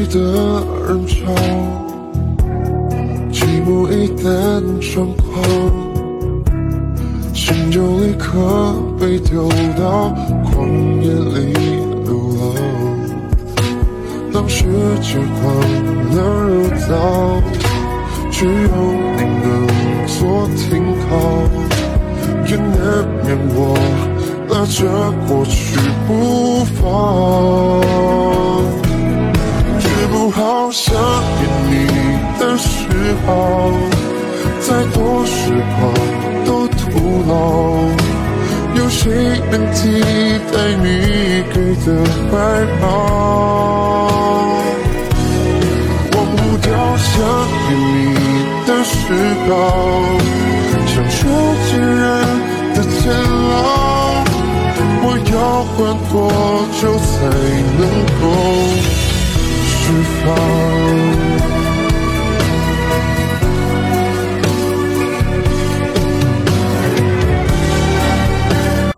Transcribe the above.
的人潮，寂寞一旦猖狂，心就立刻被丢到旷野里流浪。当世界换了热闹，只有你能做停靠，也难免我拉着过去不放。治不好想念你的嗜好，再多时光都徒劳，有谁能替代你给的怀抱？忘不掉想念你的嗜好，像囚禁人的监牢，我要还多久才能够释放？